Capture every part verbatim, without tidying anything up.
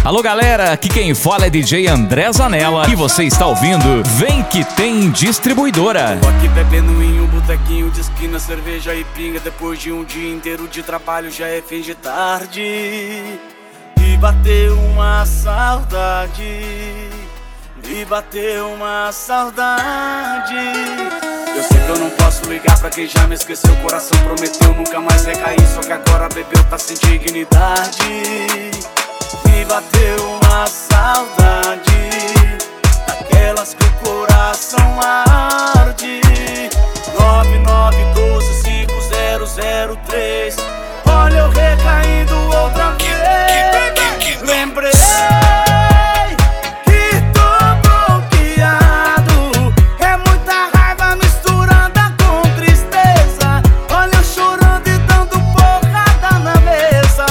Alô galera, aqui quem fala é D J André Zanella e você está ouvindo Vem Que Tem Distribuidora. Tô aqui bebendo em um botequinho de esquina, cerveja e pinga. Depois de um dia inteiro de trabalho já é fim de tarde e bateu uma saudade, e bateu uma saudade. Eu sei que eu não posso ligar pra quem já me esqueceu. O coração prometeu nunca mais recair, só que agora bebeu, tá sem dignidade. Me bateu uma saudade, daquelas que o coração arde. Nove nove um dois cinco zero zero três. Olha eu recaindo outra vez. Lembrei que tô bloqueado. É muita raiva misturada com tristeza. Olha eu chorando e dando porrada na mesa.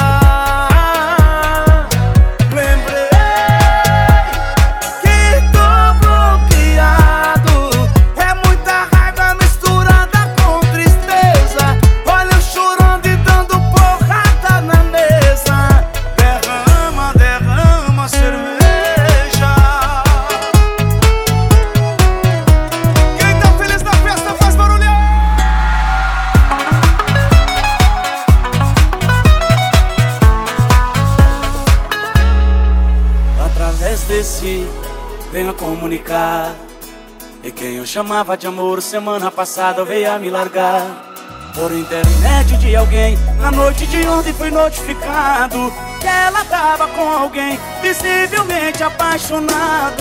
Desse, venho comunicar. E quem eu chamava de amor semana passada veio a me largar. Por intermédio de alguém, na noite de ontem fui notificado que ela tava com alguém, visivelmente apaixonados.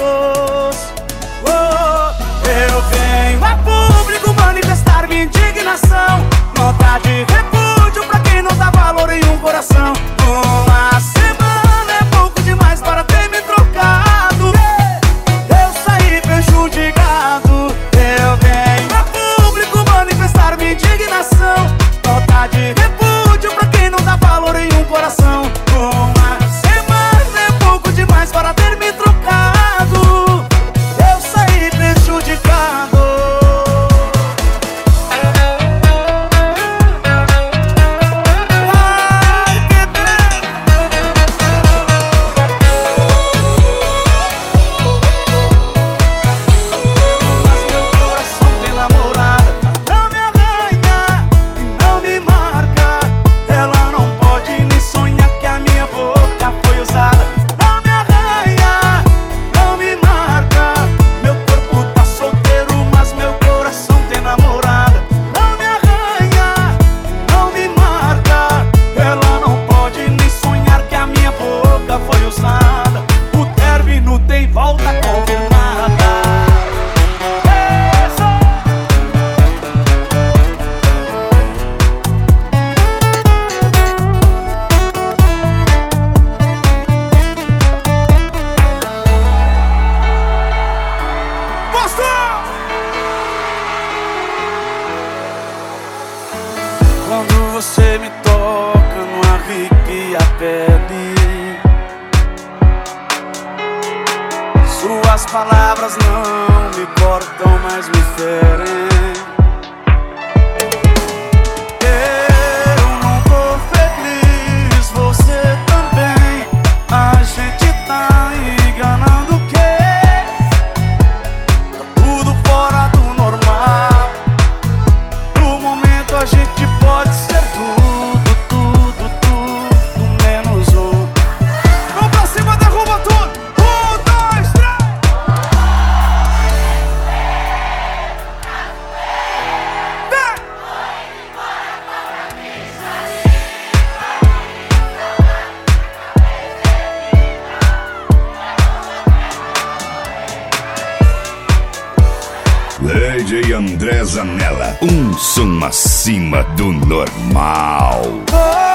Oh, eu venho a público manifestar minha indignação. Nota de repúdio pra quem não dá valor em um coração. Uma semana é pouco demais para ter me trocado. Eu saí prejudicado. Eu venho a público manifestar minha indignação. Nota de repúdio pra quem não dá valor em um coração. Uma semana é pouco demais para ter me trocado. Eu saí prejudicado. Quando você me toca, não arrepia a pele. Suas palavras não me cortam, mas me ferem. Eu não tô feliz, você também. A gente tá enganando o quê? Tá tudo fora do normal. No momento a gente pode ser tudo, tudo, tudo, menos um. Vamos pra cima, derruba tudo. Um, dois, três. D J André Zanella, um som acima do normal. Oh.